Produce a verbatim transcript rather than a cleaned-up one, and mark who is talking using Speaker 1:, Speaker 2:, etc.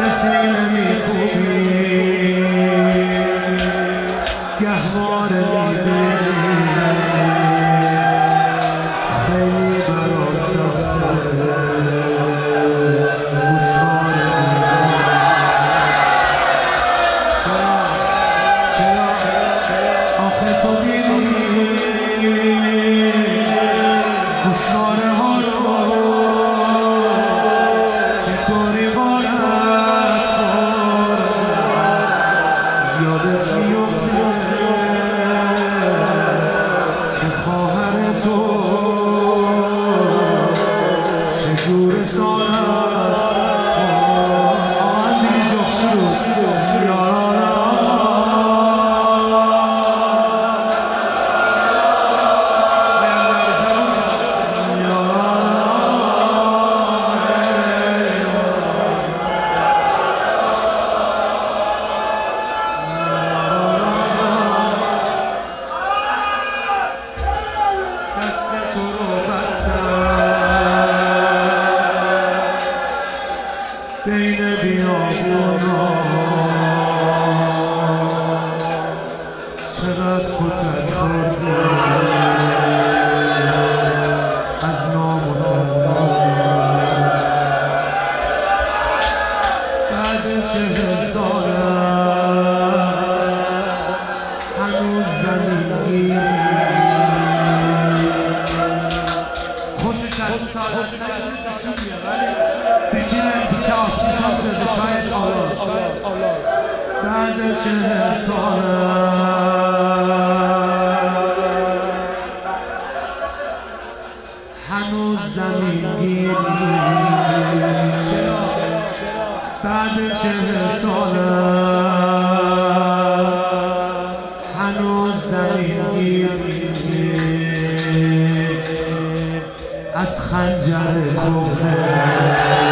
Speaker 1: سینه میخونی گهواره میبینی خیلی برات سخته گوشواره چرا چرا آخه تو میدونی گوشواره ها رو چطوری غارت خور یادت میفته که خواهر تو چجور سالت آهن دیگه جخشی رو یارانم دست تو رو بستم بین بیابونا چقدر کتک خوردی از نام و سلام بعد چهل سالم هنوز زمینی کسی سالت نشون میاد ولی بگیره تیکه آتیشان بزه شاید آلاز بعد چهل سالم هنوز زمین گیری بعد چهل سالم هنوز زمین گیری از خنجر کهنه